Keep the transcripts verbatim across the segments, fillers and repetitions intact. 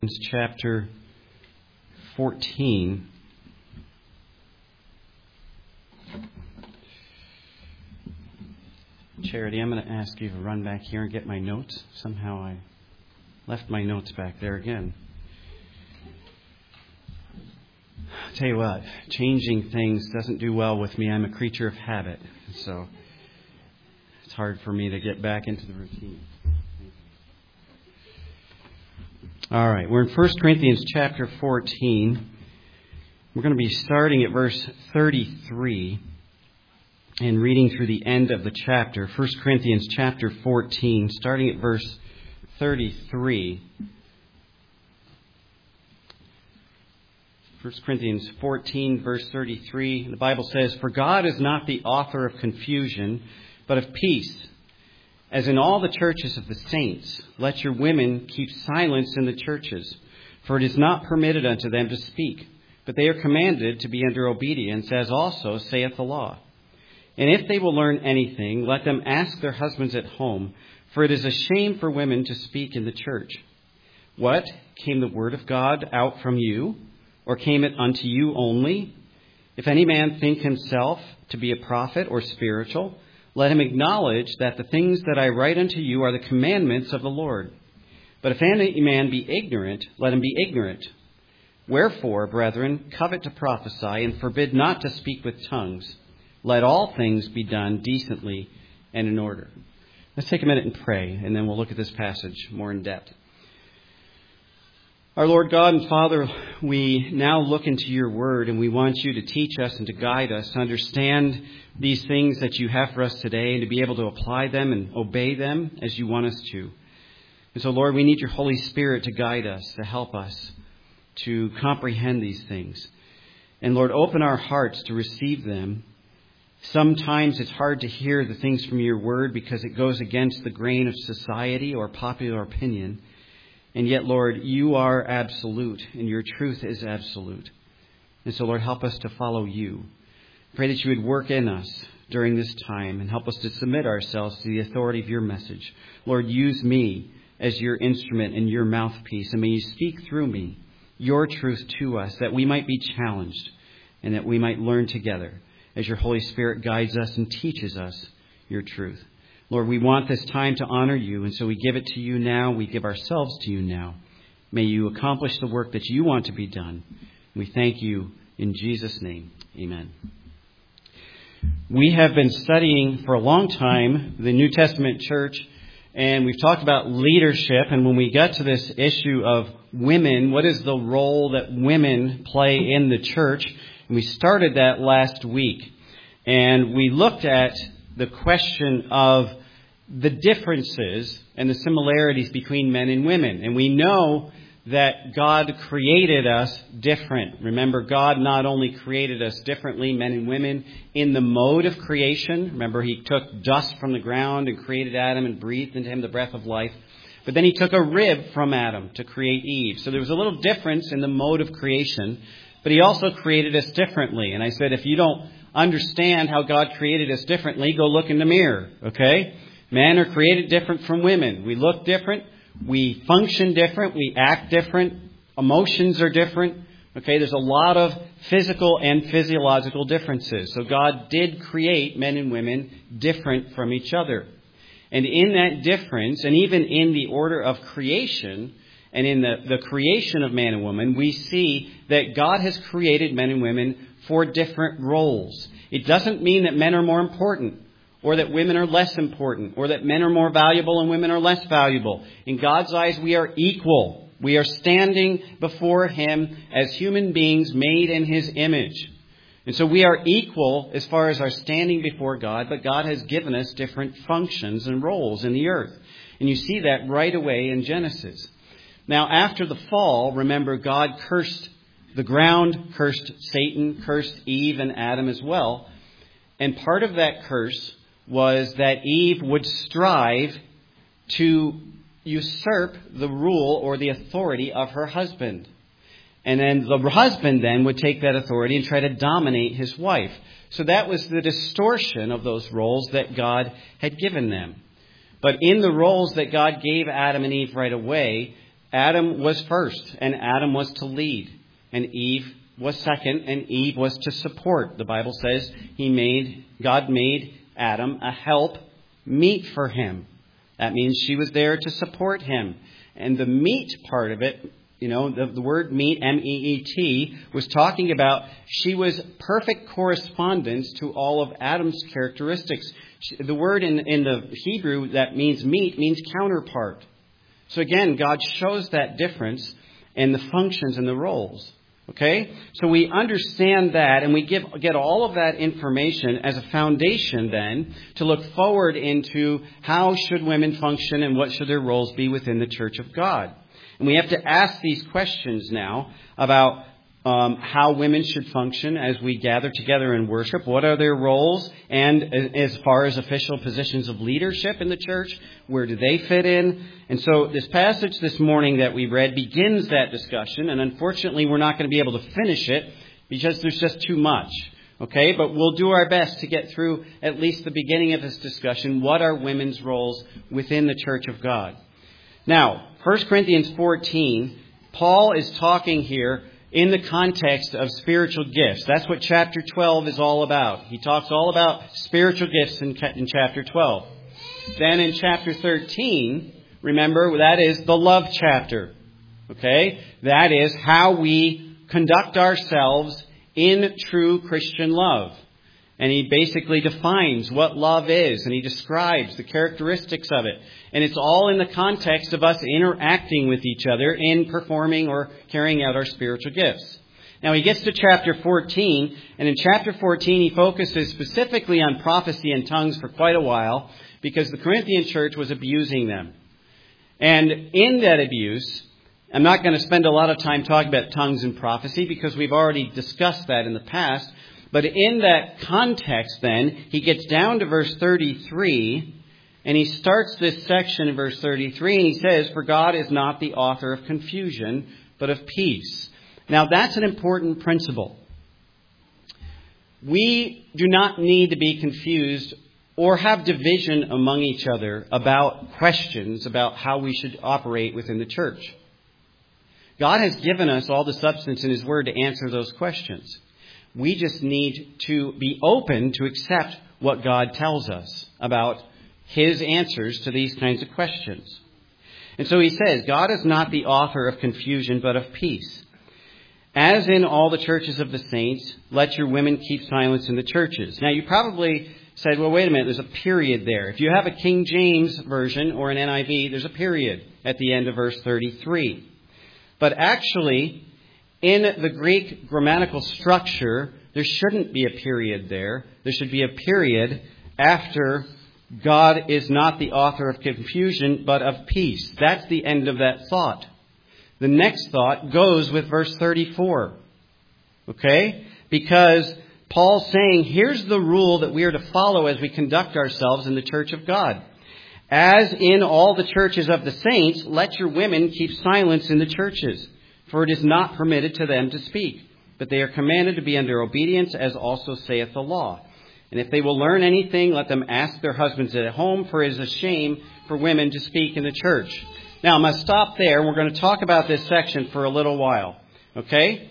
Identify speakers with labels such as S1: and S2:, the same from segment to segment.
S1: Chapter fourteen. Charity, I'm going to ask you to run back here and get my notes. Somehow I left my notes back there again. I'll tell you what, changing things doesn't do well with me. I'm a creature of habit, so it's hard for me to get back into the routine. All right, we're in First Corinthians chapter fourteen. We're going to be starting at verse thirty-three and reading through the end of the chapter. First Corinthians chapter fourteen, starting at verse thirty-three. First Corinthians fourteen, verse thirty-three. The Bible says, "For God is not the author of confusion, but of peace. As in all the churches of the saints, let your women keep silence in the churches, for it is not permitted unto them to speak, but they are commanded to be under obedience, as also saith the law. And if they will learn anything, let them ask their husbands at home, for it is a shame for women to speak in the church. What? Came the word of God out from you, or came it unto you only? If any man think himself to be a prophet or spiritual, let him acknowledge that the things that I write unto you are the commandments of the Lord. But if any man be ignorant, let him be ignorant. Wherefore, brethren, covet to prophesy, and forbid not to speak with tongues. Let all things be done decently and in order." Let's take a minute and pray, and then we'll look at this passage more in depth. Our Lord God and Father, we now look into your word, and we want you to teach us and to guide us to understand these things that you have for us today and to be able to apply them and obey them as you want us to. And so, Lord, we need your Holy Spirit to guide us, to help us to comprehend these things. And Lord, open our hearts to receive them. Sometimes it's hard to hear the things from your word because it goes against the grain of society or popular opinion. And yet, Lord, you are absolute, and your truth is absolute. And so, Lord, help us to follow you. Pray that you would work in us during this time and help us to submit ourselves to the authority of your message. Lord, use me as your instrument and your mouthpiece, and may you speak through me your truth to us, that we might be challenged and that we might learn together as your Holy Spirit guides us and teaches us your truth. Lord, we want this time to honor you, and so we give it to you now. We give ourselves to you now. May you accomplish the work that you want to be done. We thank you in Jesus' name. Amen. We have been studying for a long time the New Testament church, and we've talked about leadership. And when we got to this issue of women, what is the role that women play in the church? And we started that last week. And we looked at the question of the differences and the similarities between men and women. And we know that God created us different. Remember, God not only created us differently, men and women, in the mode of creation. Remember, he took dust from the ground and created Adam and breathed into him the breath of life. But then he took a rib from Adam to create Eve. So there was a little difference in the mode of creation. But he also created us differently. And I said, if you don't understand how God created us differently, go look in the mirror, okay? Men are created different from women. We look different. We function different. We act different. Emotions are different. Okay, there's a lot of physical and physiological differences. So God did create men and women different from each other. And in that difference, and even in the order of creation, and in the, the creation of man and woman, we see that God has created men and women for different roles. It doesn't mean that men are more important, or that women are less important, or that men are more valuable and women are less valuable. In God's eyes, we are equal. We are standing before him as human beings made in his image. And so we are equal as far as our standing before God, but God has given us different functions and roles in the earth. And you see that right away in Genesis. Now, after the fall, remember, God cursed the ground, cursed Satan, cursed Eve and Adam as well. And part of that curse was that Eve would strive to usurp the rule or the authority of her husband. And then the husband then would take that authority and try to dominate his wife. So that was the distortion of those roles that God had given them. But in the roles that God gave Adam and Eve right away, Adam was first, and Adam was to lead, and Eve was second, and Eve was to support. The Bible says he made, God made Adam a help meet for him. That means she was there to support him. And the meet part of it, you know, the, the word meet, M E E T, was talking about she was perfect correspondence to all of Adam's characteristics. The word in, in the Hebrew that means meet means counterpart. So again, God shows that difference in the functions and the roles. Okay? So we understand that, and we give, get all of that information as a foundation then to look forward into how should women function and what should their roles be within the Church of God. And we have to ask these questions now about um, how women should function as we gather together in worship. What are their roles? And as far as official positions of leadership in the church, where do they fit in? And so this passage this morning that we read begins that discussion. And unfortunately, we're not going to be able to finish it because there's just too much. Okay, but we'll do our best to get through at least the beginning of this discussion. What are women's roles within the Church of God? Now, First Corinthians fourteen, Paul is talking here in the context of spiritual gifts. That's what chapter twelve is all about. He talks all about spiritual gifts in, in chapter twelve. Then in chapter thirteen, remember, that is the love chapter. Okay? That is how we conduct ourselves in true Christian love. And he basically defines what love is, and he describes the characteristics of it. And it's all in the context of us interacting with each other in performing or carrying out our spiritual gifts. Now he gets to chapter fourteen, and in chapter fourteen he focuses specifically on prophecy and tongues for quite a while because the Corinthian church was abusing them. And in that abuse, I'm not going to spend a lot of time talking about tongues and prophecy because we've already discussed that in the past. But in that context, then, he gets down to verse thirty-three, and he starts this section in verse thirty-three, and he says, "For God is not the author of confusion, but of peace." Now, that's an important principle. We do not need to be confused or have division among each other about questions about how we should operate within the church. God has given us all the substance in His Word to answer those questions. We just need to be open to accept what God tells us about His answers to these kinds of questions. And so he says, God is not the author of confusion, but of peace. As in all the churches of the saints, let your women keep silence in the churches. Now, you probably said, well, wait a minute, there's a period there. If you have a King James version or an N I V, there's a period at the end of verse thirty-three. But actually, in the Greek grammatical structure, there shouldn't be a period there. There should be a period after God is not the author of confusion, but of peace. That's the end of that thought. The next thought goes with verse thirty-four. Okay? Because Paul's saying, here's the rule that we are to follow as we conduct ourselves in the church of God. As in all the churches of the saints, let your women keep silence in the churches, for it is not permitted to them to speak, but they are commanded to be under obedience, as also saith the law. And if they will learn anything, let them ask their husbands at home, for it is a shame for women to speak in the church. Now, I'm going to stop there. We're going to talk about this section for a little while. Okay?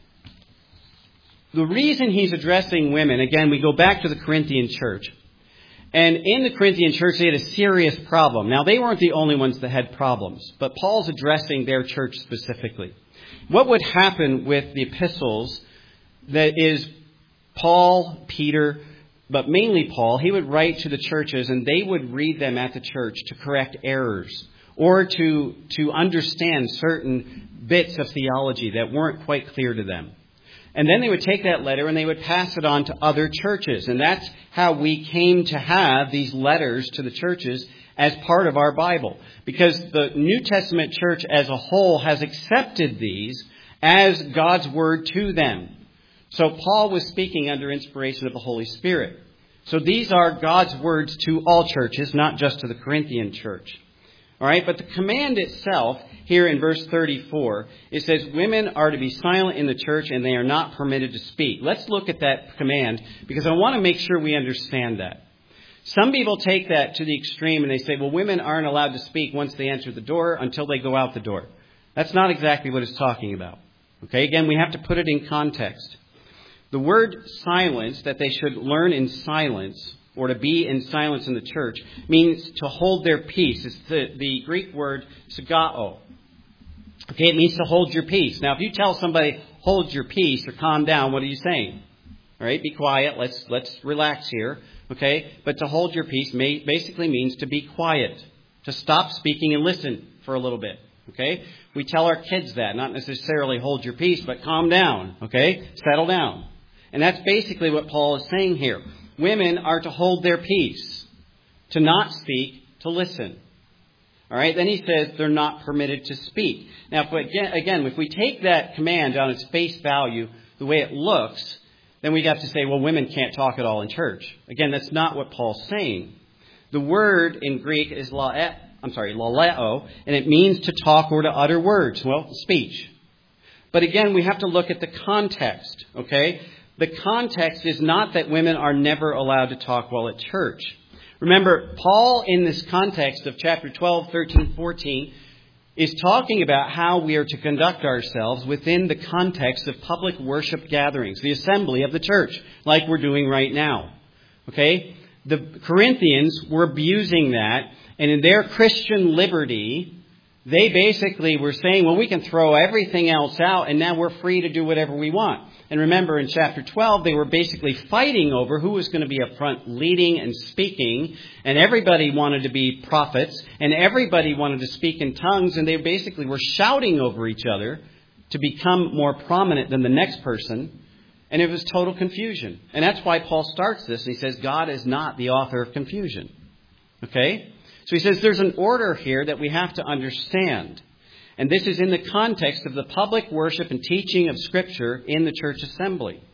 S1: The reason he's addressing women, again, we go back to the Corinthian church. And in the Corinthian church, they had a serious problem. Now, they weren't the only ones that had problems, but Paul's addressing their church specifically. What would happen with the epistles that is Paul, Peter, but mainly Paul, he would write to the churches and they would read them at the church to correct errors or to, to understand certain bits of theology that weren't quite clear to them. And then they would take that letter and they would pass it on to other churches. And that's how we came to have these letters to the churches as part of our Bible. Because the New Testament church as a whole has accepted these as God's word to them. So Paul was speaking under inspiration of the Holy Spirit. So these are God's words to all churches, not just to the Corinthian church. All right, but the command itself here in verse thirty-four, it says women are to be silent in the church and they are not permitted to speak. Let's look at that command because I want to make sure we understand that. Some people take that to the extreme and they say, well, women aren't allowed to speak once they enter the door until they go out the door. That's not exactly what it's talking about. Okay, again, we have to put it in context. The word silence, that they should learn in silence, or to be in silence in the church, means to hold their peace. It's the, the Greek word sagao. Okay, it means to hold your peace. Now, if you tell somebody, hold your peace or calm down, what are you saying? All right, be quiet. Let's let's relax here. Okay, but to hold your peace may, basically means to be quiet, to stop speaking and listen for a little bit. Okay, we tell our kids that, not necessarily hold your peace, but calm down. Okay, settle down. And that's basically what Paul is saying here. Women are to hold their peace, to not speak, to listen. All right, then he says they're not permitted to speak. Now, if we, again, again, if we take that command on its face value, the way it looks, then we have to say, well, women can't talk at all in church. Again, that's not what Paul's saying. The word in Greek is lae, I'm sorry, laleo, and it means to talk or to utter words. Well, speech. But again, we have to look at the context, okay? The context is not that women are never allowed to talk while at church. Remember, Paul, in this context of chapter twelve, thirteen, fourteen, is talking about how we are to conduct ourselves within the context of public worship gatherings, the assembly of the church, like we're doing right now. Okay? The Corinthians were abusing that, and in their Christian liberty, they basically were saying, well, we can throw everything else out, and now we're free to do whatever we want. And remember, in chapter twelve, they were basically fighting over who was going to be up front leading and speaking. And everybody wanted to be prophets. And everybody wanted to speak in tongues. And they basically were shouting over each other to become more prominent than the next person. And it was total confusion. And that's why Paul starts this. And he says, God is not the author of confusion. Okay? So he says there's an order here that we have to understand. And this is in the context of the public worship and teaching of Scripture in the church assembly.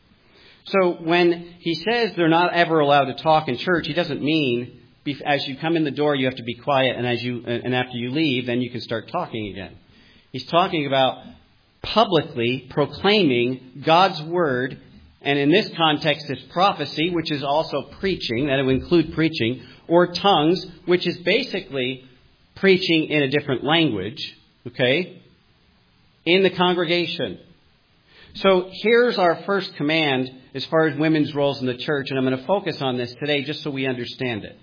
S1: So when he says they're not ever allowed to talk in church, he doesn't mean as you come in the door you have to be quiet, and as you and after you leave, then you can start talking again. He's talking about publicly proclaiming God's word, and in this context it's prophecy, which is also preaching, that it would include preaching, or tongues, which is basically preaching in a different language. Okay, in the congregation. So here's our first command as far as women's roles in the church, and I'm going to focus on this today just so we understand it.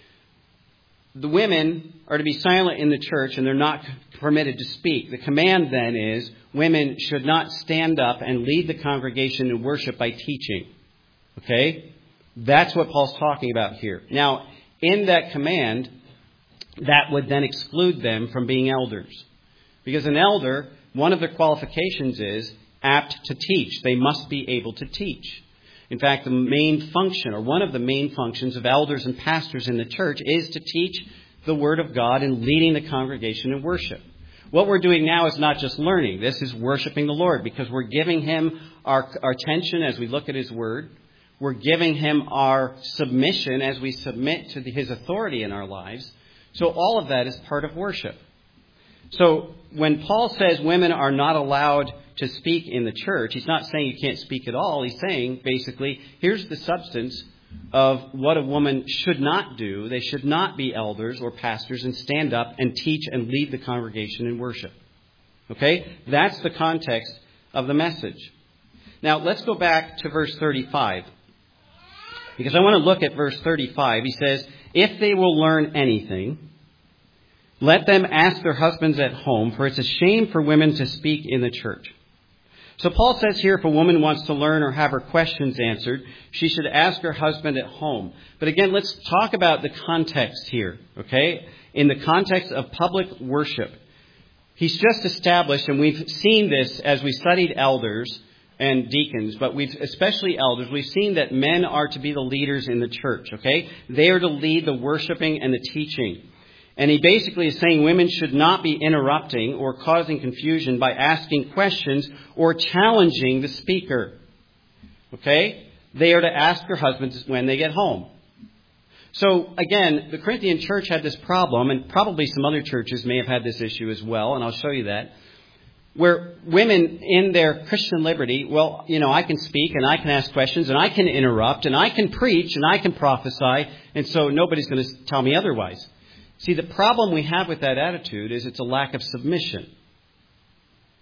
S1: The women are to be silent in the church, and they're not permitted to speak. The command then is women should not stand up and lead the congregation in worship by teaching. Okay, that's what Paul's talking about here. Now, in that command, that would then exclude them from being elders. Because an elder, one of their qualifications is apt to teach. They must be able to teach. In fact, the main function, or one of the main functions of elders and pastors in the church is to teach the Word of God and leading the congregation in worship. What we're doing now is not just learning. This is worshiping the Lord, because we're giving Him our, our attention as we look at His Word. We're giving Him our submission as we submit to the, His authority in our lives. So all of that is part of worship. So when Paul says women are not allowed to speak in the church, he's not saying you can't speak at all. He's saying, basically, here's the substance of what a woman should not do. They should not be elders or pastors and stand up and teach and lead the congregation in worship. Okay? That's the context of the message. Now, let's go back to verse thirty-five. Because I want to look at verse thirty-five. He says, if they will learn anything, let them ask their husbands at home, for it's a shame for women to speak in the church. So Paul says here, if a woman wants to learn or have her questions answered, she should ask her husband at home. But again, let's talk about the context here, okay? In the context of public worship. He's just established, and we've seen this as we studied elders and deacons, but we've especially elders, we've seen that men are to be the leaders in the church, okay? They are to lead the worshiping and the teaching. And he basically is saying women should not be interrupting or causing confusion by asking questions or challenging the speaker. Okay? They are to ask their husbands when they get home. So, again, the Corinthian church had this problem, and probably some other churches may have had this issue as well, and I'll show you that, where women in their Christian liberty, well, you know, I can speak and I can ask questions and I can interrupt and I can preach and I can prophesy, and so nobody's going to tell me otherwise. See, the problem we have with that attitude is it's a lack of submission.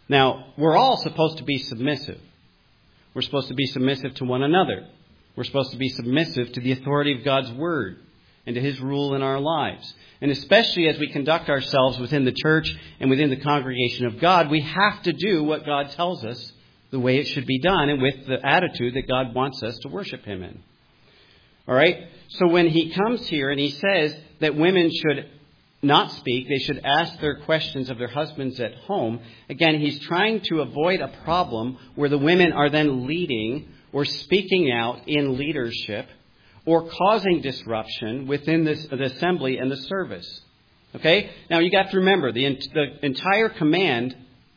S1: Now, we're all supposed to be submissive. We're supposed to be submissive to one another. We're supposed to be submissive to the authority of God's Word and to His rule in our lives. And especially as we conduct ourselves within the church and within the congregation of God, we have to do what God tells us the way it should be done and with the attitude that God wants us to worship Him in. All right? So when He comes here and He says that women should not speak, they should ask their questions of their husbands at home, again, He's trying to avoid a problem where the women are then leading or speaking out in leadership or causing disruption within this, the assembly and the service. Okay? Now, you got to remember, the, the entire command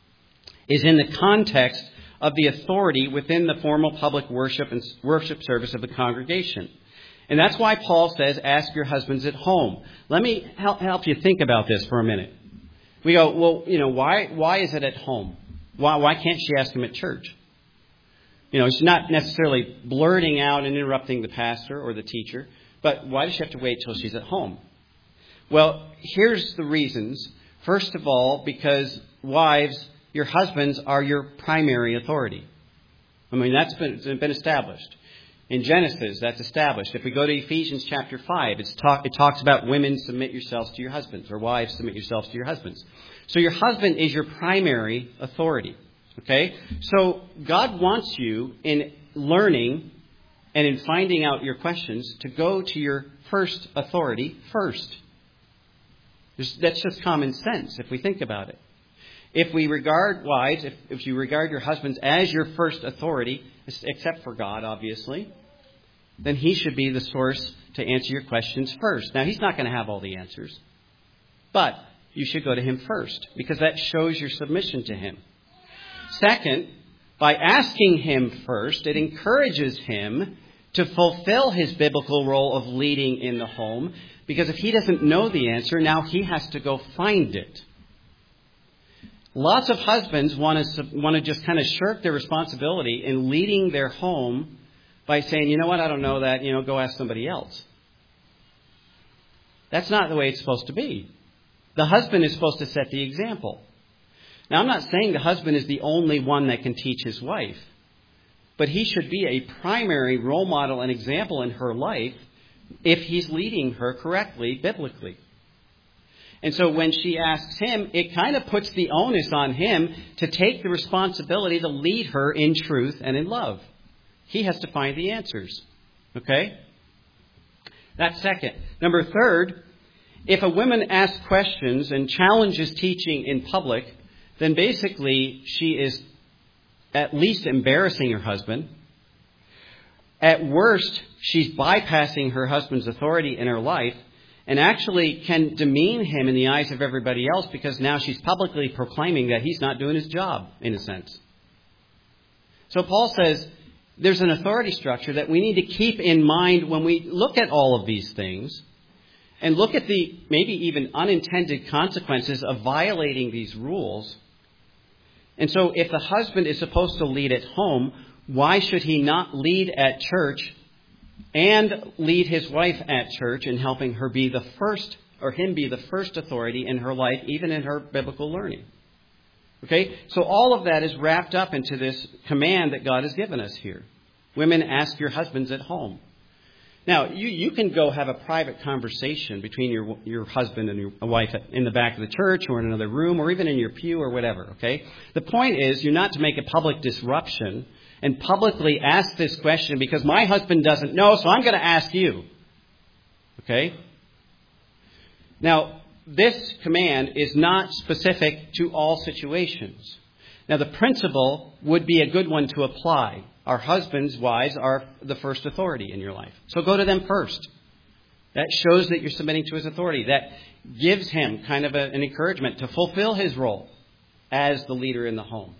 S1: is in the context of the authority within the formal public worship and worship service of the congregation. And that's why Paul says, ask your husbands at home. Let me help, help you think about this for a minute. We go, well, you know, why why is it at home? Why, why can't she ask him at church? You know, she's not necessarily blurting out and interrupting the pastor or the teacher, but why does she have to wait till she's at home? Well, here's the reasons. First of all, because wives, your husbands are your primary authority. I mean, that's been, been established. In Genesis, that's established. If we go to Ephesians chapter five, it's talk, it talks about women submit yourselves to your husbands, or wives submit yourselves to your husbands. So your husband is your primary authority. Okay? So God wants you in learning and in finding out your questions to go to your first authority first. There's, that's just common sense if we think about it. If we regard wives, if, if you regard your husbands as your first authority, except for God, obviously, then He should be the source to answer your questions first. Now, He's not going to have all the answers, but you should go to Him first because that shows your submission to Him. Second, by asking Him first, it encourages Him to fulfill His biblical role of leading in the home, because if He doesn't know the answer, now He has to go find it. Lots of husbands want to want to just kind of shirk their responsibility in leading their home by saying, you know what, I don't know that, you know, go ask somebody else. That's not the way it's supposed to be. The husband is supposed to set the example. Now, I'm not saying the husband is the only one that can teach his wife, but he should be a primary role model and example in her life if he's leading her correctly, biblically. And so when she asks him, it kind of puts the onus on him to take the responsibility to lead her in truth and in love. He has to find the answers. Okay? That's second. Number third, if a woman asks questions and challenges teaching in public, then basically she is at least embarrassing her husband. At worst, she's bypassing her husband's authority in her life and actually can demean him in the eyes of everybody else because now she's publicly proclaiming that he's not doing his job, in a sense. So Paul says there's an authority structure that we need to keep in mind when we look at all of these things and look at the maybe even unintended consequences of violating these rules. And so if the husband is supposed to lead at home, why should he not lead at church and lead his wife at church in helping her be the first, or him be the first authority in her life, even in her biblical learning? Okay, so all of that is wrapped up into this command that God has given us here. Women, ask your husbands at home. Now, you, you can go have a private conversation between your your husband and your wife in the back of the church or in another room or even in your pew or whatever, okay? The point is you're not to make a public disruption and publicly ask this question because my husband doesn't know, so I'm going to ask you. Okay? Now, this command is not specific to all situations. Now, the principle would be a good one to apply. Our husbands, wives, are the first authority in your life. So go to them first. That shows that you're submitting to his authority. That gives him kind of a, an encouragement to fulfill his role as the leader in the home.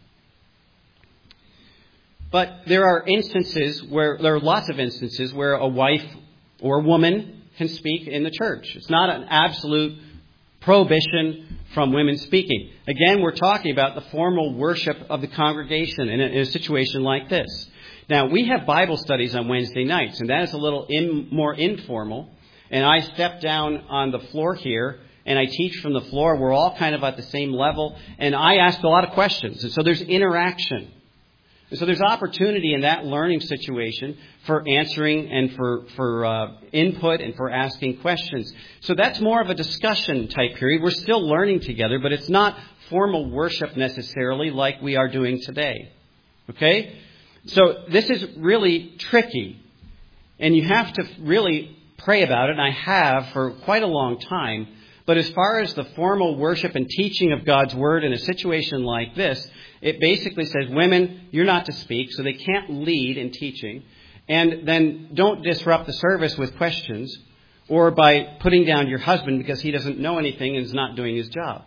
S1: But there are instances where, there are lots of instances where a wife or a woman can speak in the church. It's not an absolute prohibition from women speaking. Again, we're talking about the formal worship of the congregation in a, in a situation like this. Now, we have Bible studies on Wednesday nights, and that is a little in, more informal. And I step down on the floor here, and I teach from the floor. We're all kind of at the same level, and I ask a lot of questions. And so there's interaction. And so there's opportunity in that learning situation for answering and for, for uh, input and for asking questions. So that's more of a discussion type period. We're still learning together, but it's not formal worship necessarily like we are doing today. Okay? So this is really tricky. And you have to really pray about it, and I have for quite a long time. But as far as the formal worship and teaching of God's Word in a situation like this, it basically says, women, you're not to speak, so they can't lead in teaching. And then don't disrupt the service with questions or by putting down your husband because he doesn't know anything and is not doing his job.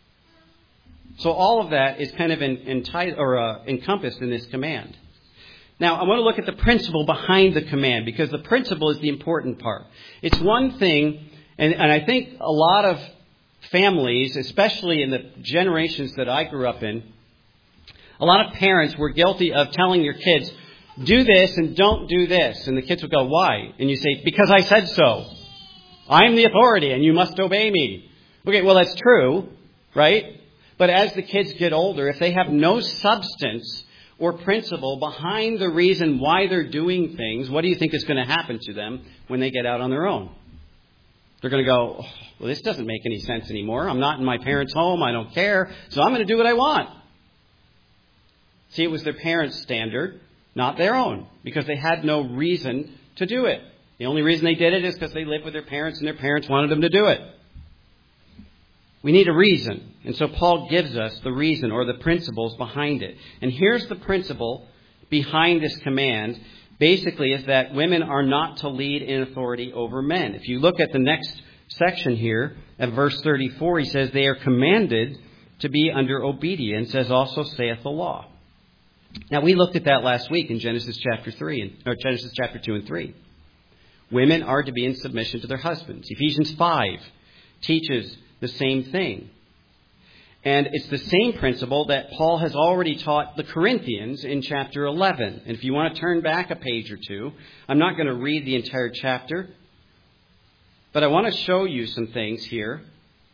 S1: So all of that is kind of in, in, or uh, encompassed in this command. Now, I want to look at the principle behind the command, because the principle is the important part. It's one thing, and, and I think a lot of families, especially in the generations that I grew up in, a lot of parents were guilty of telling your kids, do this and don't do this. And the kids would go, why? And you say, because I said so. I'm the authority and you must obey me. Okay, well, that's true, right? But as the kids get older, if they have no substance or principle behind the reason why they're doing things, what do you think is going to happen to them when they get out on their own? They're going to go, oh, well, this doesn't make any sense anymore. I'm not in my parents' home. I don't care. So I'm going to do what I want. See, it was their parents' standard, not their own, because they had no reason to do it. The only reason they did it is because they lived with their parents and their parents wanted them to do it. We need a reason. And so Paul gives us the reason or the principles behind it. And here's the principle behind this command. Basically is that women are not to lead in authority over men. If you look at the next section here, at verse thirty-four, he says they are commanded to be under obedience, as also saith the law. Now, we looked at that last week in Genesis chapter three, and, or Genesis chapter two and three. Women are to be in submission to their husbands. Ephesians five teaches the same thing. And it's the same principle that Paul has already taught the Corinthians in chapter eleven. And if you want to turn back a page or two, I'm not going to read the entire chapter, but I want to show you some things here.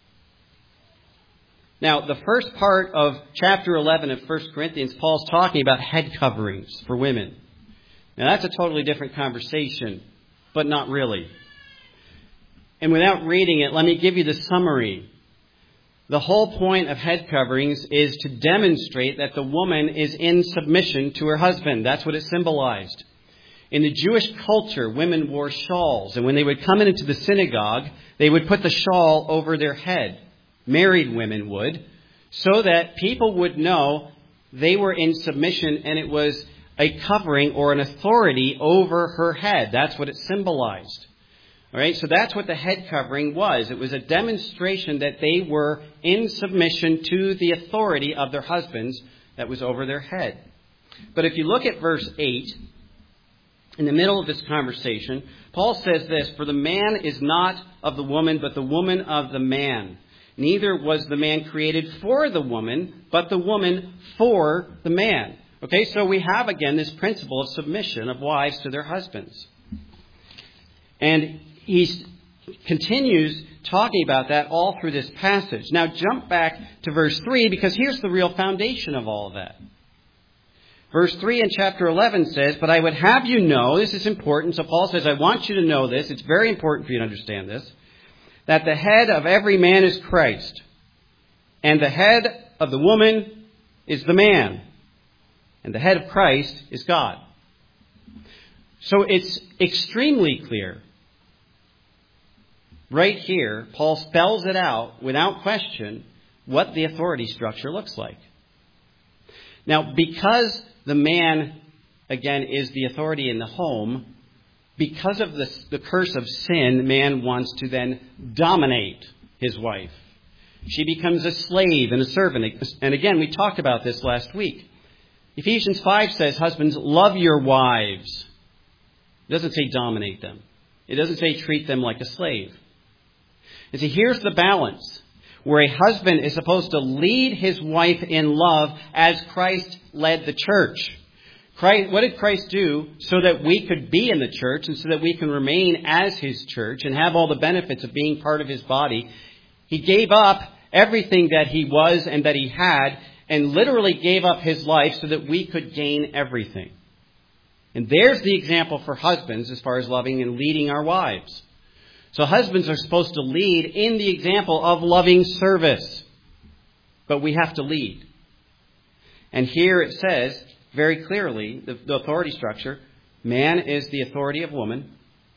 S1: Now, the first part of chapter eleven of First Corinthians, Paul's talking about head coverings for women. Now, that's a totally different conversation, but not really. And without reading it, let me give you the summary. The whole point of head coverings is to demonstrate that the woman is in submission to her husband. That's what it symbolized. In the Jewish culture, women wore shawls, and when they would come into the synagogue, they would put the shawl over their head. Married women would, so that people would know they were in submission and it was a covering or an authority over her head. That's what it symbolized. All right, so that's what the head covering was. It was a demonstration that they were in submission to the authority of their husbands that was over their head. But if you look at verse eight, in the middle of this conversation, Paul says this, for the man is not of the woman, but the woman of the man. Neither was the man created for the woman, but the woman for the man. Okay, so we have again this principle of submission of wives to their husbands. And he continues talking about that all through this passage. Now jump back to verse three, because here's the real foundation of all of that. Verse three in chapter eleven says, but I would have you know, this is important. So Paul says, I want you to know this. It's very important for you to understand this. That the head of every man is Christ, and the head of the woman is the man, and the head of Christ is God. So it's extremely clear. Right here, Paul spells it out without question what the authority structure looks like. Now, because the man, again, is the authority in the home, because of the, the curse of sin, man wants to then dominate his wife. She becomes a slave and a servant. And again, we talked about this last week. Ephesians five says, husbands, love your wives. It doesn't say dominate them. It doesn't say treat them like a slave. And see, here's the balance, where a husband is supposed to lead his wife in love as Christ led the church. Christ, what did Christ do so that we could be in the church and so that we can remain as his church and have all the benefits of being part of his body? He gave up everything that he was and that he had, and literally gave up his life so that we could gain everything. And there's the example for husbands as far as loving and leading our wives. So husbands are supposed to lead in the example of loving service. But we have to lead. And here it says very clearly, the, the authority structure, man is the authority of woman,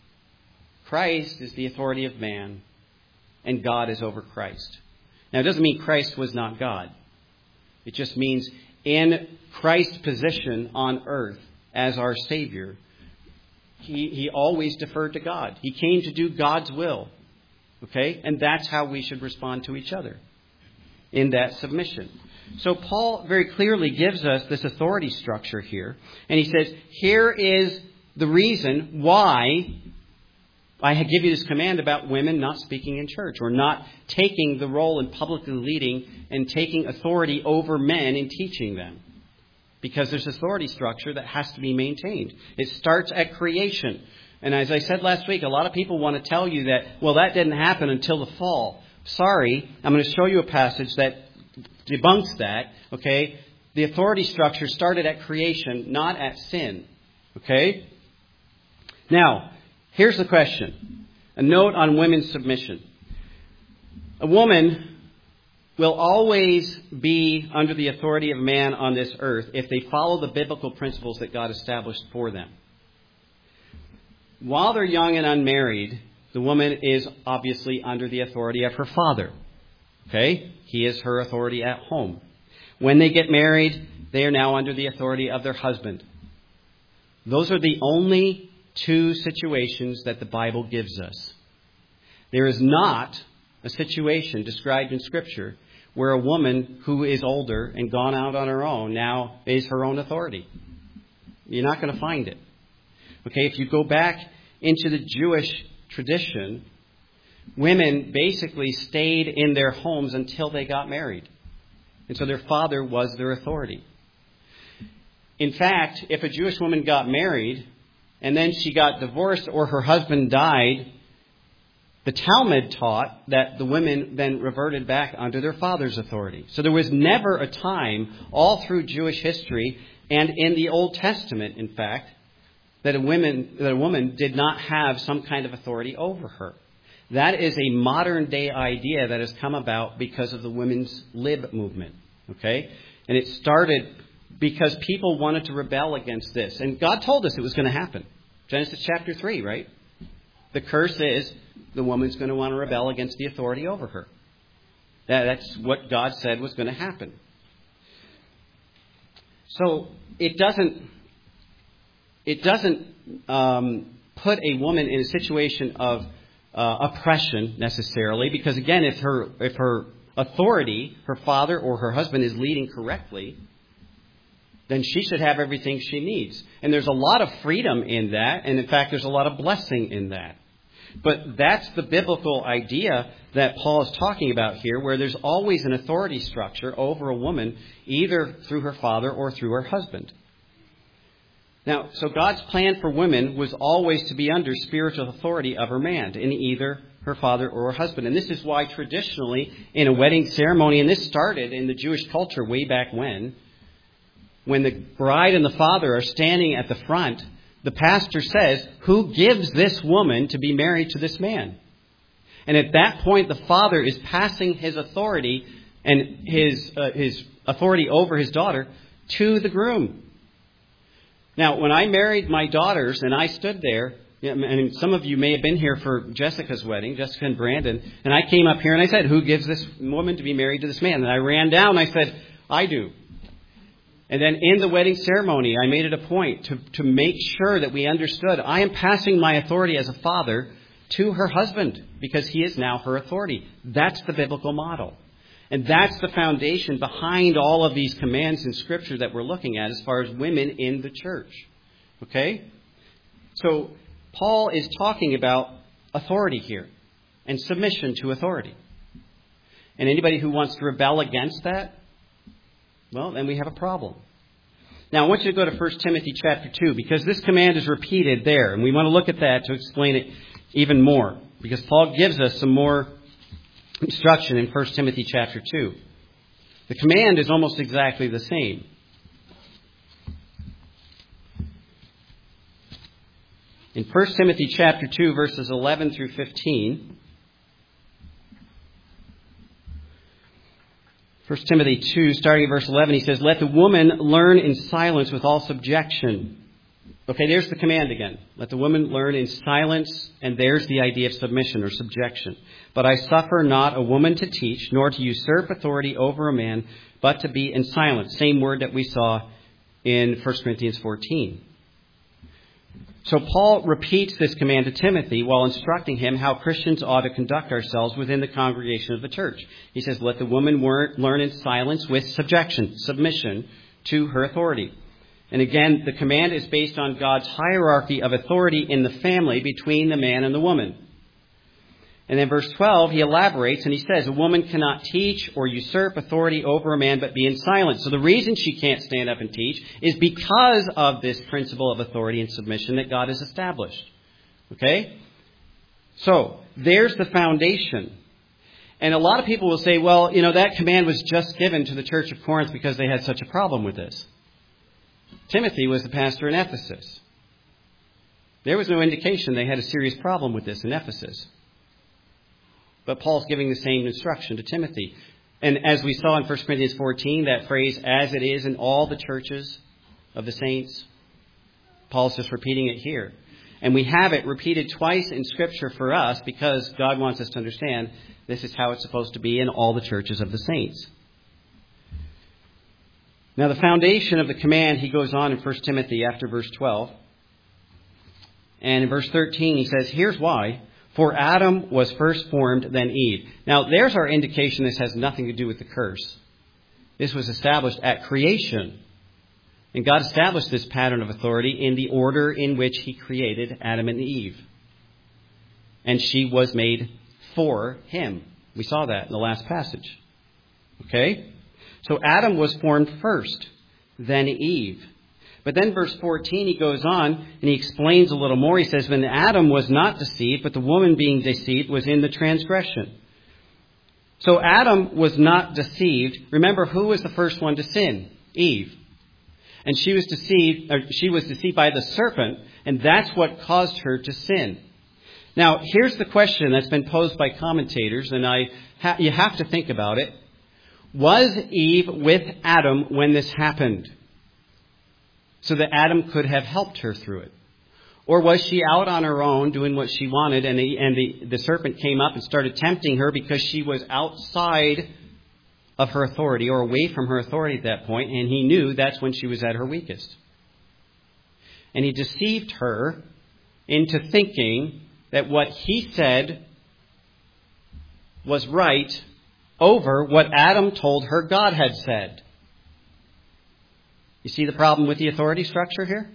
S1: Christ is the authority of man, and God is over Christ. Now, it doesn't mean Christ was not God. It just means in Christ's position on earth as our Savior, he, he always deferred to God. He came to do God's will. Okay? And that's how we should respond to each other, in that submission. So Paul very clearly gives us this authority structure here. And he says, here is the reason why I give you this command about women not speaking in church, or not taking the role in publicly leading and taking authority over men in teaching them. Because there's authority structure that has to be maintained. It starts at creation. And as I said last week, a lot of people want to tell you that, well, that didn't happen until the fall. Sorry, I'm going to show you a passage that debunks that. Okay? The authority structure started at creation, not at sin. Okay? Now, here's the question. A note on women's submission. A woman will always be under the authority of man on this earth if they follow the biblical principles that God established for them. While they're young and unmarried, the woman is obviously under the authority of her father. Okay? He is her authority at home. When they get married, they are now under the authority of their husband. Those are the only two situations that the Bible gives us. There is not a situation described in Scripture where a woman who is older and gone out on her own now is her own authority. You're not going to find it. Okay, if you go back into the Jewish tradition, women basically stayed in their homes until they got married. And so their father was their authority. In fact, if a Jewish woman got married and then she got divorced or her husband died, the Talmud taught that the women then reverted back under their father's authority. So there was never a time all through Jewish history and in the Old Testament, in fact, that a woman, that a woman did not have some kind of authority over her. That is a modern day idea that has come about because of the women's lib movement. Okay? And it started because people wanted to rebel against this. And God told us it was going to happen. Genesis chapter three, right? The curse is the woman's going to want to rebel against the authority over her. That, that's what God said was going to happen. So it doesn't it doesn't um, put a woman in a situation of uh, oppression necessarily, because again, if her if her authority, her father or her husband, is leading correctly, then she should have everything she needs. And there's a lot of freedom in that, and in fact, there's a lot of blessing in that. But that's the biblical idea that Paul is talking about here, where there's always an authority structure over a woman, either through her father or through her husband. Now, so God's plan for women was always to be under spiritual authority of her man, in either her father or her husband. And this is why traditionally in a wedding ceremony, and this started in the Jewish culture way back when, when the bride and the father are standing at the front, the pastor says, who gives this woman to be married to this man? And at that point, the father is passing his authority and his uh, his authority over his daughter to the groom. Now, when I married my daughters and I stood there, and some of you may have been here for Jessica's wedding, Jessica and Brandon, and I came up here and I said, who gives this woman to be married to this man? And I ran down and I said, I do. And then in the wedding ceremony, I made it a point to, to make sure that we understood I am passing my authority as a father to her husband because he is now her authority. That's the biblical model. And that's the foundation behind all of these commands in Scripture that we're looking at as far as women in the church. Okay? So Paul is talking about authority here and submission to authority. And anybody who wants to rebel against that, well, then we have a problem. Now, I want you to go to First Timothy chapter two, because this command is repeated there. And we want to look at that to explain it even more. Because Paul gives us some more instruction in First Timothy chapter two. The command is almost exactly the same. In First Timothy chapter two, verses eleven through fifteen, First Timothy two, starting at verse eleven, he says, "Let the woman learn in silence with all subjection." Okay, there's the command again. Let the woman learn in silence, and there's the idea of submission or subjection. "But I suffer not a woman to teach, nor to usurp authority over a man, but to be in silence." Same word that we saw in First Corinthians fourteen. So Paul repeats this command to Timothy while instructing him how Christians ought to conduct ourselves within the congregation of the church. He says, let the woman learn in silence with subjection, submission to her authority. And again, the command is based on God's hierarchy of authority in the family between the man and the woman. And then verse twelve, he elaborates and he says, a woman cannot teach or usurp authority over a man but be in silence. So the reason she can't stand up and teach is because of this principle of authority and submission that God has established. Okay? So there's the foundation. And a lot of people will say, well, you know, that command was just given to the church of Corinth because they had such a problem with this. Timothy was the pastor in Ephesus. There was no indication they had a serious problem with this in Ephesus. But Paul's giving the same instruction to Timothy. And as we saw in First Corinthians fourteen, that phrase, as it is in all the churches of the saints, Paul's just repeating it here. And we have it repeated twice in Scripture for us because God wants us to understand this is how it's supposed to be in all the churches of the saints. Now, the foundation of the command, he goes on in First Timothy after verse twelve. And in verse thirteen, he says, here's why. For Adam was first formed, then Eve. Now, there's our indication this has nothing to do with the curse. This was established at creation. And God established this pattern of authority in the order in which he created Adam and Eve. And she was made for him. We saw that in the last passage. Okay? So Adam was formed first, then Eve. But then verse fourteen, he goes on and he explains a little more. He says, when Adam was not deceived, but the woman being deceived was in the transgression. So Adam was not deceived. Remember, who was the first one to sin? Eve. And she was deceived, or she was deceived by the serpent, and that's what caused her to sin. Now, here's the question that's been posed by commentators, and I ha- you have to think about it. Was Eve with Adam when this happened? So that Adam could have helped her through it? Or was she out on her own doing what she wanted and, the, and the, the serpent came up and started tempting her because she was outside of her authority or away from her authority at that point, and he knew that's when she was at her weakest. And he deceived her into thinking that what he said was right over what Adam told her God had said. You see the problem with the authority structure here?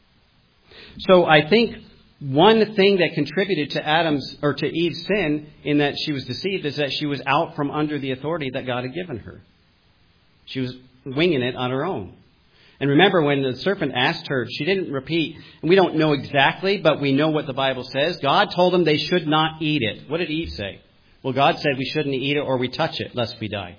S1: So I think one thing that contributed to Adam's or to Eve's sin in that she was deceived is that she was out from under the authority that God had given her. She was winging it on her own. And remember, when the serpent asked her, she didn't repeat. And we don't know exactly, but we know what the Bible says. God told them they should not eat it. What did Eve say? Well, God said we shouldn't eat it or we touch it lest we die.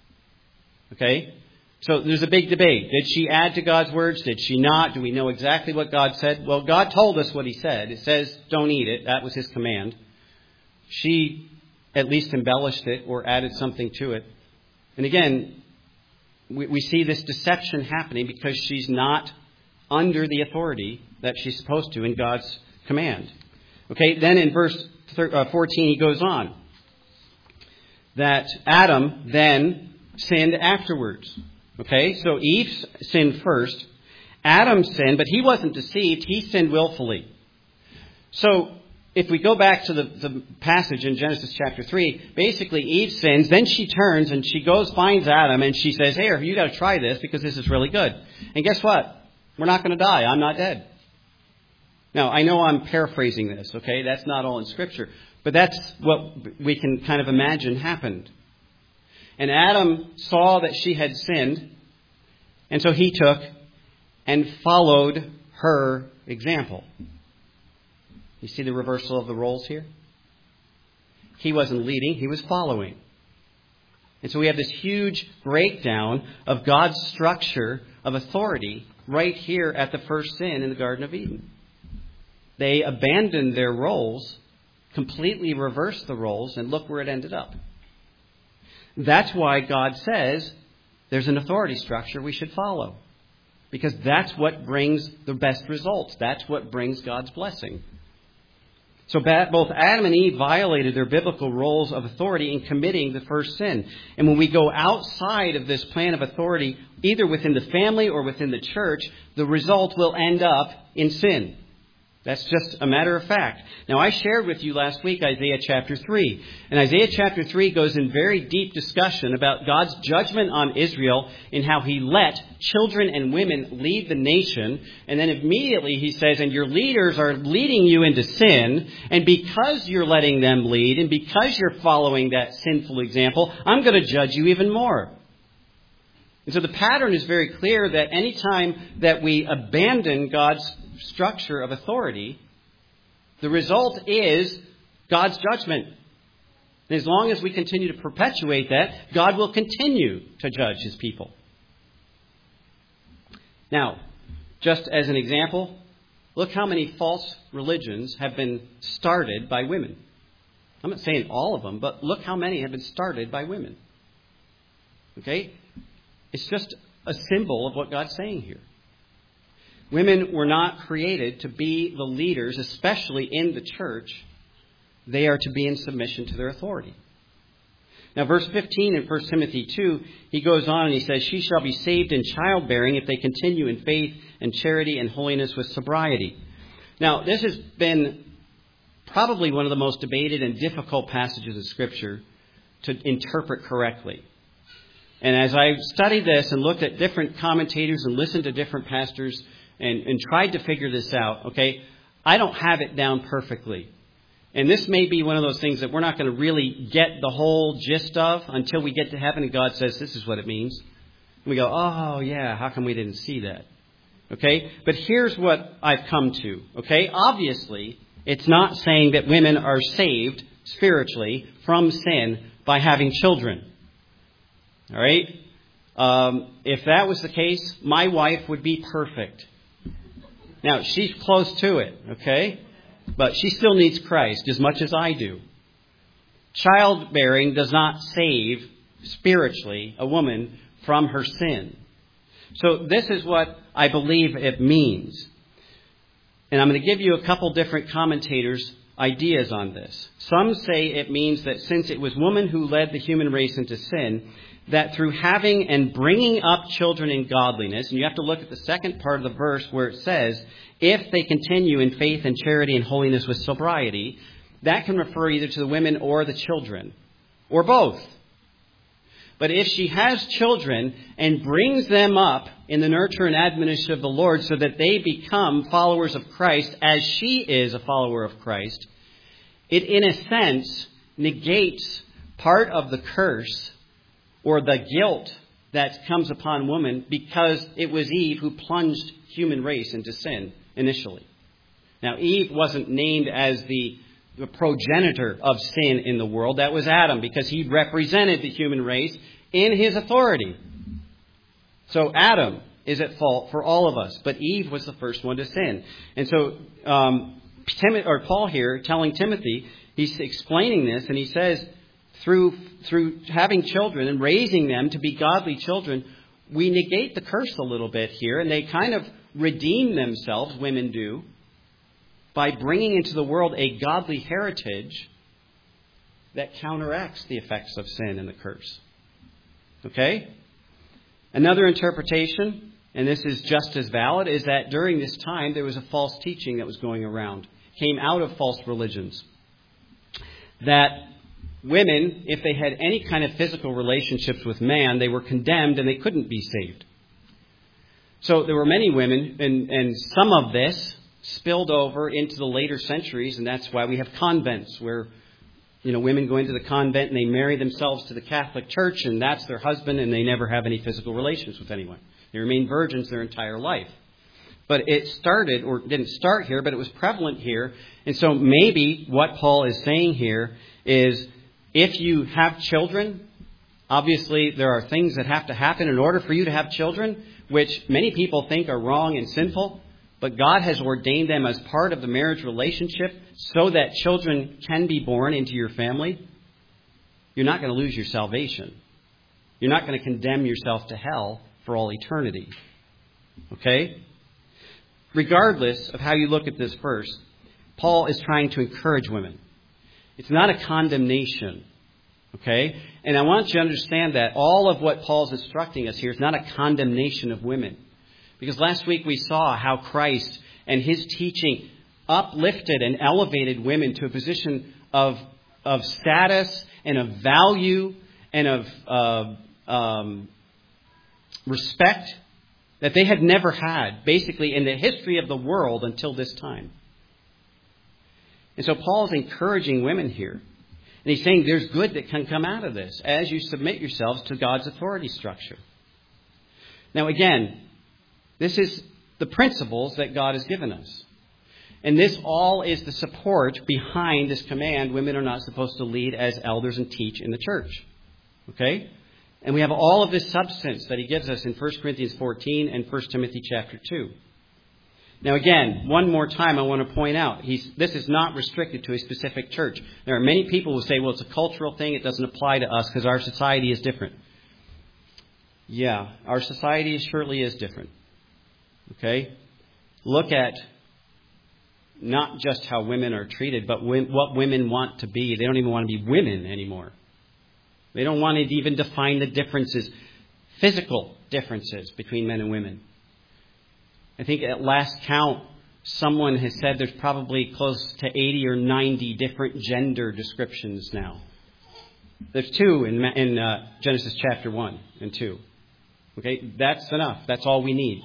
S1: Okay? So there's a big debate. Did she add to God's words? Did she not? Do we know exactly what God said? Well, God told us what he said. It says, don't eat it. That was his command. She at least embellished it or added something to it. And again, we, we see this deception happening because she's not under the authority that she's supposed to in God's command. Okay, then in verse fourteen, he goes on. That Adam then sinned afterwards. Okay, so Eve sinned first. Adam sinned, but he wasn't deceived. He sinned willfully. So if we go back to the, the passage in Genesis chapter three, basically Eve sins, then she turns and she goes, finds Adam, and she says, hey, you got to try this because this is really good. And guess what? We're not going to die. I'm not dead. Now, I know I'm paraphrasing this, okay? That's not all in Scripture. But that's what we can kind of imagine happened. And Adam saw that she had sinned, and so he took and followed her example. You see the reversal of the roles here? He wasn't leading, he was following. And so we have this huge breakdown of God's structure of authority right here at the first sin in the Garden of Eden. They abandoned their roles, completely reversed the roles, and look where it ended up. That's why God says there's an authority structure we should follow. Because that's what brings the best results. That's what brings God's blessing. So both Adam and Eve violated their biblical roles of authority in committing the first sin. And when we go outside of this plan of authority, either within the family or within the church, the result will end up in sin. That's just a matter of fact. Now, I shared with you last week Isaiah chapter three. And Isaiah chapter three goes in very deep discussion about God's judgment on Israel in how he let children and women lead the nation. And then immediately he says, and your leaders are leading you into sin. And because you're letting them lead and because you're following that sinful example, I'm going to judge you even more. And so the pattern is very clear that any time that we abandon God's structure of authority, the result is God's judgment. And as long as we continue to perpetuate that, God will continue to judge his people. Now, just as an example, look how many false religions have been started by women. I'm not saying all of them, but look how many have been started by women. Okay? It's just a symbol of what God's saying here. Women were not created to be the leaders, especially in the church. They are to be in submission to their authority. Now, verse fifteen in First Timothy two, he goes on and he says, she shall be saved in childbearing if they continue in faith and charity and holiness with sobriety. Now, this has been probably one of the most debated and difficult passages of Scripture to interpret correctly. And as I studied this and looked at different commentators and listened to different pastors and, and tried to figure this out, okay, I don't have it down perfectly. And this may be one of those things that we're not going to really get the whole gist of until we get to heaven and God says this is what it means. And we go, oh, yeah, how come we didn't see that? Okay, but here's what I've come to. Okay, obviously, it's not saying that women are saved spiritually from sin by having children. All right? Um, if that was the case, my wife would be perfect. Now, she's close to it, okay? But she still needs Christ as much as I do. Childbearing does not save spiritually a woman from her sin. So this is what I believe it means. And I'm going to give you a couple different commentators' ideas on this. Some say it means that since it was woman who led the human race into sin, that through having and bringing up children in godliness, and you have to look at the second part of the verse where it says, if they continue in faith and charity and holiness with sobriety, that can refer either to the women or the children, or both. But if she has children and brings them up in the nurture and admonition of the Lord so that they become followers of Christ as she is a follower of Christ, it in a sense negates part of the curse or the guilt that comes upon woman because it was Eve who plunged human race into sin initially. Now, Eve wasn't named as the, the progenitor of sin in the world. That was Adam because he represented the human race in his authority. So Adam is at fault for all of us, but Eve was the first one to sin. And so um, Tim, or Paul here telling Timothy, he's explaining this, and he says, Through through having children and raising them to be godly children, we negate the curse a little bit here, and they kind of redeem themselves, women do, by bringing into the world a godly heritage that counteracts the effects of sin and the curse. Okay? Another interpretation, and this is just as valid, is that during this time there was a false teaching that was going around, came out of false religions, that women, if they had any kind of physical relationships with man, they were condemned and they couldn't be saved. So there were many women, and, and some of this spilled over into the later centuries, and that's why we have convents where, you know, women go into the convent and they marry themselves to the Catholic Church, and that's their husband, and they never have any physical relations with anyone. They remain virgins their entire life. But it started, or didn't start here, but it was prevalent here. And so maybe what Paul is saying here is if you have children, obviously there are things that have to happen in order for you to have children, which many people think are wrong and sinful. But God has ordained them as part of the marriage relationship so that children can be born into your family. You're not going to lose your salvation. You're not going to condemn yourself to hell for all eternity. Okay? Regardless of how you look at this verse, Paul is trying to encourage women. It's not a condemnation. Okay? And I want you to understand that all of what Paul's instructing us here is not a condemnation of women. Because last week we saw how Christ and his teaching uplifted and elevated women to a position of, of status and of value and of uh, um, respect that they had never had, basically, in the history of the world until this time. And so Paul is encouraging women here. And he's saying there's good that can come out of this as you submit yourselves to God's authority structure. Now, again, this is the principles that God has given us. And this all is the support behind this command. Women are not supposed to lead as elders and teach in the church. Okay? And we have all of this substance that he gives us in First Corinthians fourteen and First Timothy chapter two. Now again, one more time I want to point out, he's, this is not restricted to a specific church. There are many people who say, well, it's a cultural thing. It doesn't apply to us because our society is different. Yeah, our society surely is different. Okay? Look at not just how women are treated, but what women want to be. They don't even want to be women anymore. They don't want to even define the differences, physical differences between men and women. I think at last count, someone has said there's probably close to eighty or ninety different gender descriptions now. There's two in, in uh, Genesis chapter one and two. Okay, that's enough. That's all we need.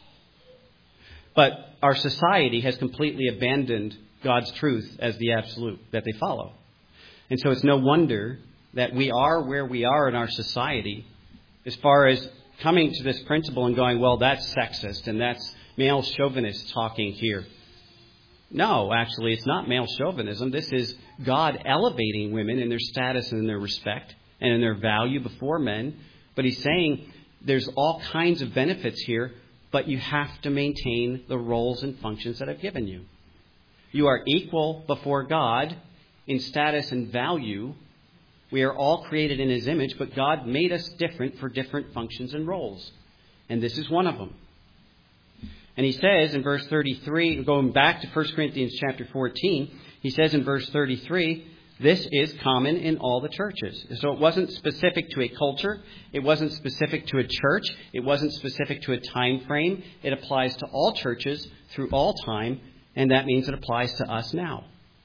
S1: But our society has completely abandoned God's truth as the absolute that they follow. And so it's no wonder that we are where we are in our society as far as coming to this principle and going, well, that's sexist and that's male chauvinist talking here. No, actually, it's not male chauvinism. This is God elevating women in their status and in their respect and in their value before men. But he's saying there's all kinds of benefits here, but you have to maintain the roles and functions that I've given you. You are equal before God in status and value. We are all created in his image, but God made us different for different functions and roles. And this is one of them. And he says in verse thirty-three, going back to First Corinthians chapter fourteen, he says in verse thirty-three, this is common in all the churches. So it wasn't specific to a culture. It wasn't specific to a church. It wasn't specific to a time frame. It applies to all churches through all time, and that means it applies to us now.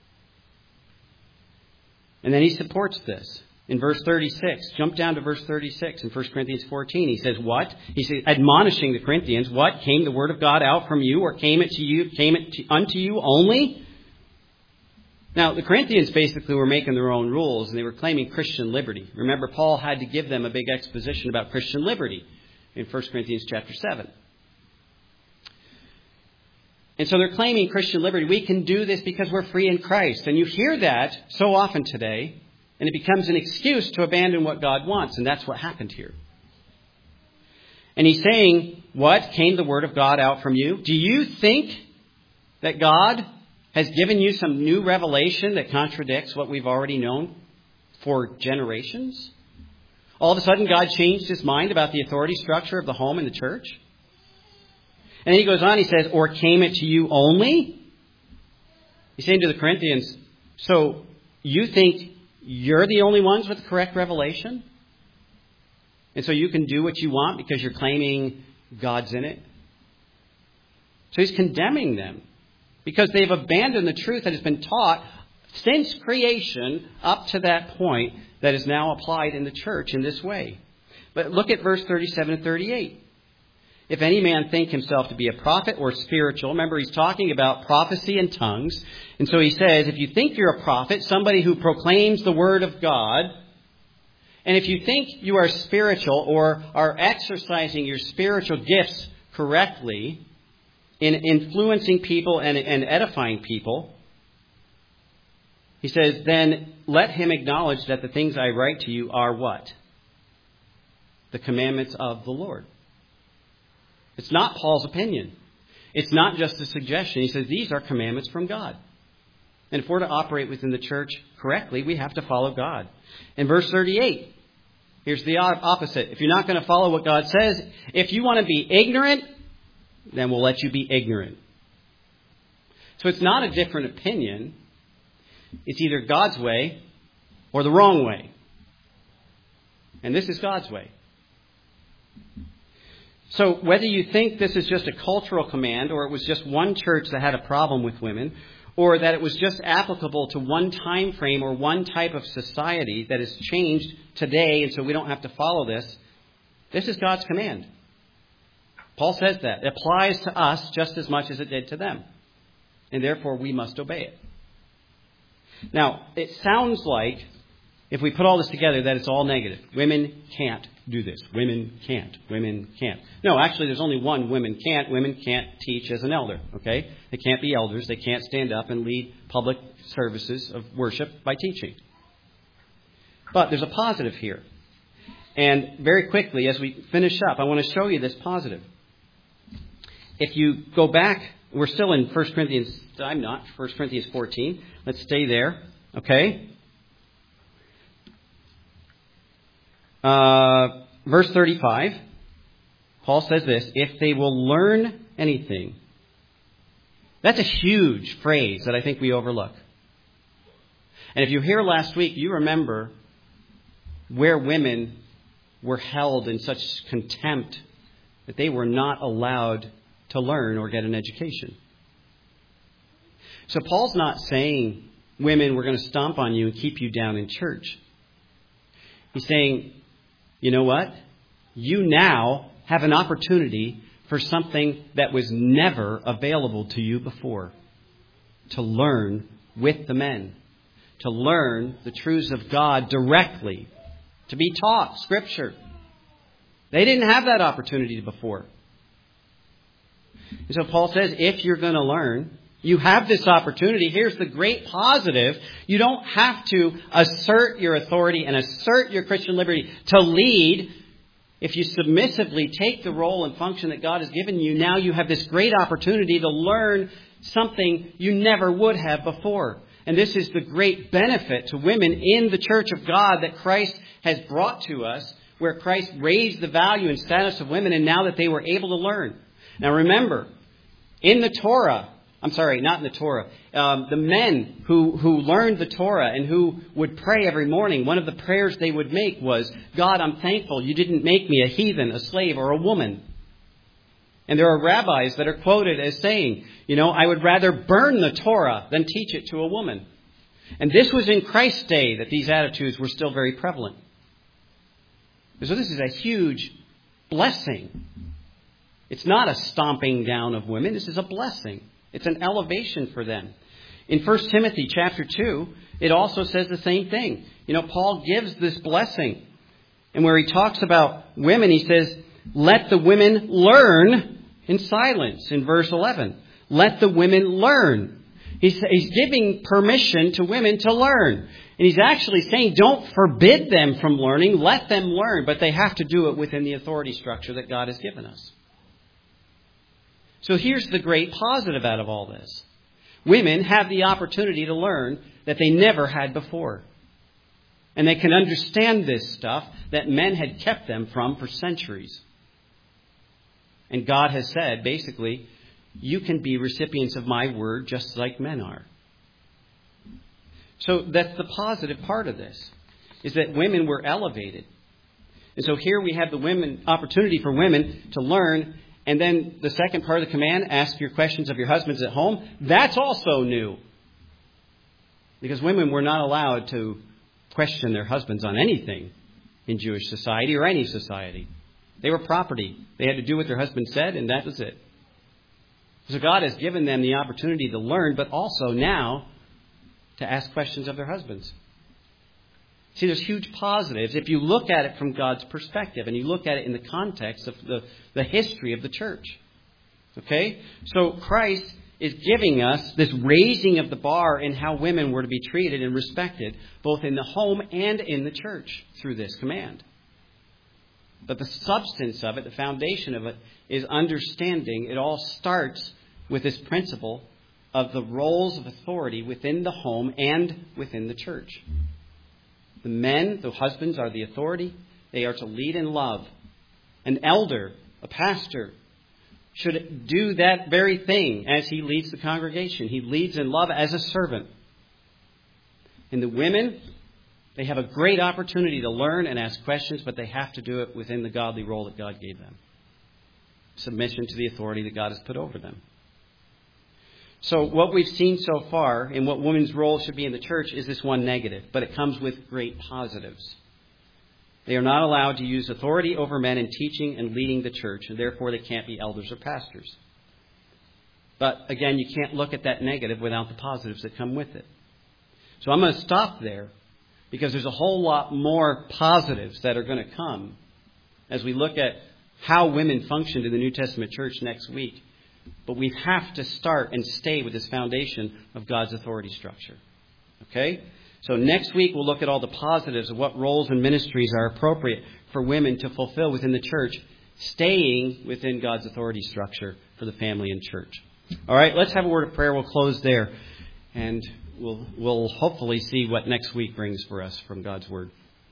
S1: And then he supports this. In verse thirty-six, jump down to verse thirty-six in First Corinthians fourteen. He says, what? He says, admonishing the Corinthians, what? Came the word of God out from you, or came it to you, came it to, unto you only? Now, the Corinthians basically were making their own rules, and they were claiming Christian liberty. Remember, Paul had to give them a big exposition about Christian liberty in First Corinthians chapter seven. And so they're claiming Christian liberty. We can do this because we're free in Christ. And you hear that so often today, and it becomes an excuse to abandon what God wants. And that's what happened here. And he's saying, what? Came the word of God out from you? Do you think that God has given you some new revelation that contradicts what we've already known for generations? All of a sudden, God changed his mind about the authority structure of the home and the church? And then he goes on, he says, or came it to you only? He's saying to the Corinthians, so you think you're the only ones with the correct revelation? And so you can do what you want because you're claiming God's in it? So he's condemning them because they've abandoned the truth that has been taught since creation up to that point that is now applied in the church in this way. But look at verse thirty-seven and thirty-eight. If any man think himself to be a prophet or spiritual, remember he's talking about prophecy and tongues. And so he says, if you think you're a prophet, somebody who proclaims the word of God, and if you think you are spiritual or are exercising your spiritual gifts correctly, in influencing people and, and edifying people, he says, then let him acknowledge that the things I write to you are what? The commandments of the Lord. It's not Paul's opinion. It's not just a suggestion. He says these are commandments from God. And if we're to operate within the church correctly, we have to follow God. In verse thirty-eight, here's the opposite. If you're not going to follow what God says, if you want to be ignorant, then we'll let you be ignorant. So it's not a different opinion. It's either God's way or the wrong way. And this is God's way. So whether you think this is just a cultural command, or it was just one church that had a problem with women, or that it was just applicable to one time frame or one type of society that has changed today, and so we don't have to follow this, this is God's command. Paul says that. It applies to us just as much as it did to them. And therefore we must obey it. Now, it sounds like, if we put all this together, that it's all negative. Women can't do this. Women can't. Women can't. No, actually, there's only one women can't. Women can't teach as an elder. Okay? They can't be elders. They can't stand up and lead public services of worship by teaching. But there's a positive here. And very quickly, as we finish up, I want to show you this positive. If you go back, we're still in First Corinthians, I'm not, First Corinthians fourteen. Let's stay there. Okay? Uh, verse thirty-five, Paul says this, if they will learn anything. That's a huge phrase that I think we overlook. And if you were here last week, you remember where women were held in such contempt that they were not allowed to learn or get an education. So Paul's not saying, women, we're going to stomp on you and keep you down in church. He's saying, you know what? You now have an opportunity for something that was never available to you before. To learn with the men. To learn the truths of God directly. To be taught Scripture. They didn't have that opportunity before. And so Paul says, if you're going to learn, you have this opportunity. Here's the great positive. You don't have to assert your authority and assert your Christian liberty to lead. If you submissively take the role and function that God has given you, now you have this great opportunity to learn something you never would have before. And this is the great benefit to women in the church of God that Christ has brought to us, where Christ raised the value and status of women, and now that they were able to learn. Now remember, in the Torah, I'm sorry, not in the Torah. Um, the men who, who learned the Torah and who would pray every morning, one of the prayers they would make was, God, I'm thankful you didn't make me a heathen, a slave, or a woman. And there are rabbis that are quoted as saying, you know, I would rather burn the Torah than teach it to a woman. And this was in Christ's day that these attitudes were still very prevalent. So this is a huge blessing. It's not a stomping down of women. This is a blessing. It's an elevation for them. In First Timothy chapter two, it also says the same thing. You know, Paul gives this blessing. And where he talks about women, he says, let the women learn in silence. In verse eleven, let the women learn. He's, he's giving permission to women to learn. And he's actually saying, don't forbid them from learning. Let them learn. But they have to do it within the authority structure that God has given us. So here's the great positive out of all this. Women have the opportunity to learn that they never had before. And they can understand this stuff that men had kept them from for centuries. And God has said, basically, you can be recipients of my word just like men are. So that's the positive part of this, is that women were elevated. And so here we have the women opportunity for women to learn. And then the second part of the command, ask your questions of your husbands at home. That's also new. Because women were not allowed to question their husbands on anything in Jewish society or any society. They were property. They had to do what their husband said, and that was it. So God has given them the opportunity to learn, but also now to ask questions of their husbands. See, there's huge positives if you look at it from God's perspective and you look at it in the context of the, the history of the church. Okay? So Christ is giving us this raising of the bar in how women were to be treated and respected, both in the home and in the church, through this command. But the substance of it, the foundation of it, is understanding. It all starts with this principle of the roles of authority within the home and within the church. The men, the husbands, are the authority. They are to lead in love. An elder, a pastor, should do that very thing as he leads the congregation. He leads in love as a servant. And the women, they have a great opportunity to learn and ask questions, but they have to do it within the godly role that God gave them. Submission to the authority that God has put over them. So what we've seen so far in what women's role should be in the church is this one negative, but it comes with great positives. They are not allowed to use authority over men in teaching and leading the church, and therefore they can't be elders or pastors. But again, you can't look at that negative without the positives that come with it. So I'm going to stop there because there's a whole lot more positives that are going to come as we look at how women functioned in the New Testament church next week. But we have to start and stay with this foundation of God's authority structure. Okay? So next week we'll look at all the positives of what roles and ministries are appropriate for women to fulfill within the church, staying within God's authority structure for the family and church. All right, let's have a word of prayer. We'll close there, and we'll we'll hopefully see what next week brings for us from God's Word.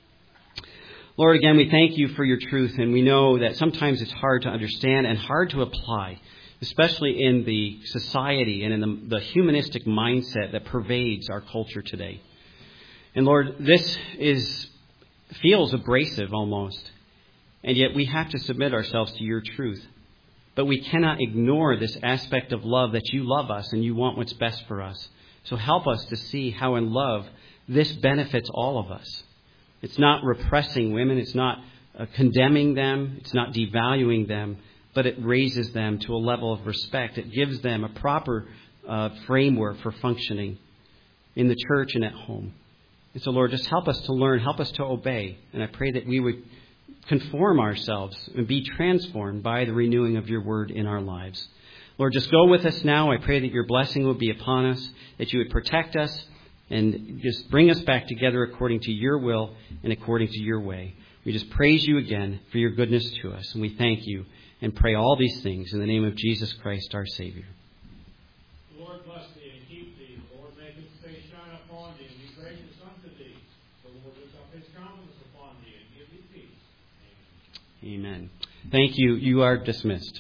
S1: Lord, again, we thank you for your truth, and we know that sometimes it's hard to understand and hard to apply, especially in the society and in the, the humanistic mindset that pervades our culture today. And Lord, this is feels abrasive almost, and yet we have to submit ourselves to your truth. But we cannot ignore this aspect of love, that you love us and you want what's best for us. So help us to see how in love this benefits all of us. It's not repressing women, it's not uh, condemning them, it's not devaluing them, but it raises them to a level of respect. It gives them a proper uh, framework for functioning in the church and at home. And so, Lord, just help us to learn, help us to obey. And I pray that we would conform ourselves and be transformed by the renewing of your word in our lives. Lord, just go with us now. I pray that your blessing will be upon us, that you would protect us and just bring us back together according to your will and according to your way. We just praise you again for your goodness to us. And we thank you and pray all these things in the name of Jesus Christ, our Savior.
S2: The Lord bless thee and keep thee. The Lord make his face shine upon thee and be gracious unto thee. The Lord lift up his countenance upon thee and give thee peace. Amen.
S1: Amen. Thank you. You are dismissed.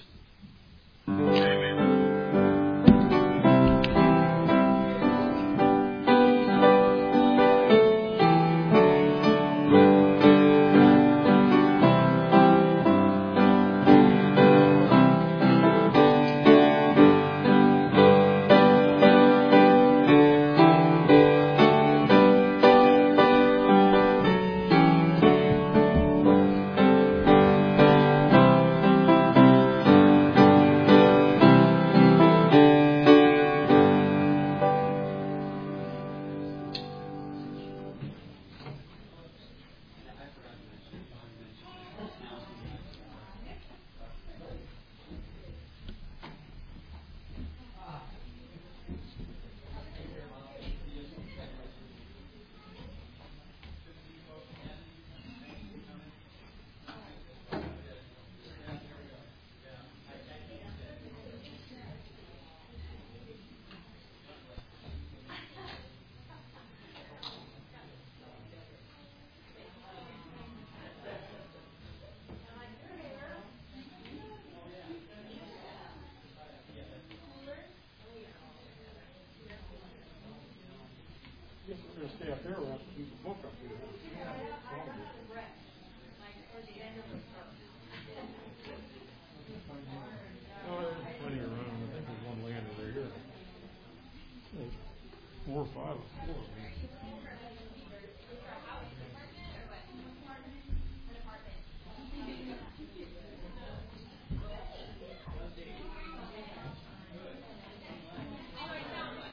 S2: Amen. Stay up there, we'll have to keep the book up here. Yeah, I got the rest, like for the end of the service. Oh, there's plenty around. I think there's one laying over here. There's four or five, four.